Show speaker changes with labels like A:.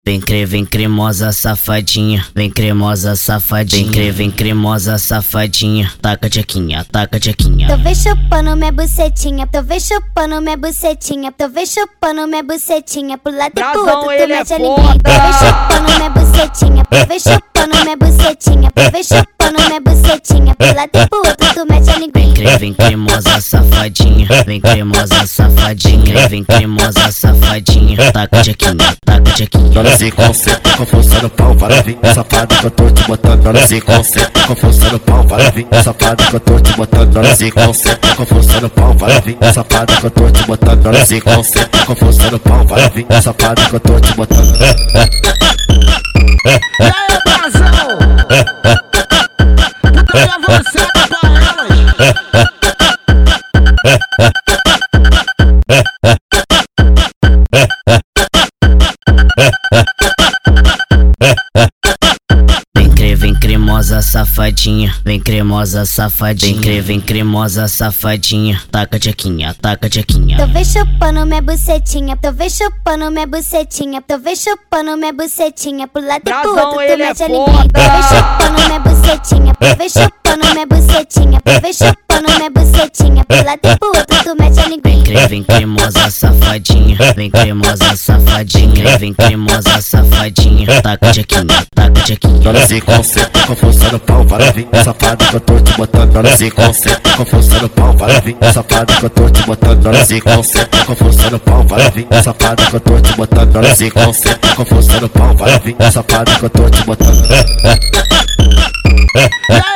A: Vem cremosa safadinha, vem cremosa safadinha, vem cremosa safadinha, taca tchequinha, taca tchequinha.
B: Tô vem chupando minha bucetinha, tô vem chupando minha bucetinha, tô vem chupando minha bucetinha, pro lado e pro outro tu mete a linguinha. Tô vem chupando minha bucetinha, tô vem chupando minha bucetinha, tô vem chupando minha bucetinha, pro lado e pro outro tu mete a linguinha.
A: Vem cremosa safadinha, vem cremosa safadinha, vem cremosa safadinha, taca tchequinha, taca tchequinha.
C: Dona se concentra com força no pau, para vir safado que eu tô te botando. Dona se concentra com força no pau, para vir safado que eu tô te botando. Dona se concentra com força no pau, para vir safado que eu tô te botando. Dona se concentra com força no pau, para vir safado que eu tô te botando.
D: E aí, Brasão? Puta você pra elas.
A: Vem cremosa safadinha, vem cremosa safadinha, vem cremosa safadinha, taca tchequinha, taca tchequinha.
B: Tô vem chupando minha bucetinha, tô vem chupando minha bucetinha, tô vem chupando minha bucetinha, pro lado e pro outro tu mete a linguinha. Tô vem chupando minha bucetinha, tô vem chupando minha bucetinha, tô vem chupando minha bucetinha, pro lado e pro outro tu mete a linguinha.
A: Vem cremosa safadinha, vem cremosa safadinha, vem cremosa safadinha, taca tchequinha, taca tchequinha.
C: Dona se concentra com força no pau, para vir safado que eu tô te botando. Dona se concentra com força no pau, para vir safado que eu tô te botando. Dona se concentra com força no pau, para vir safado que eu tô te botando. Dona se concentra com força no pau, para vir safado que eu tô te botando.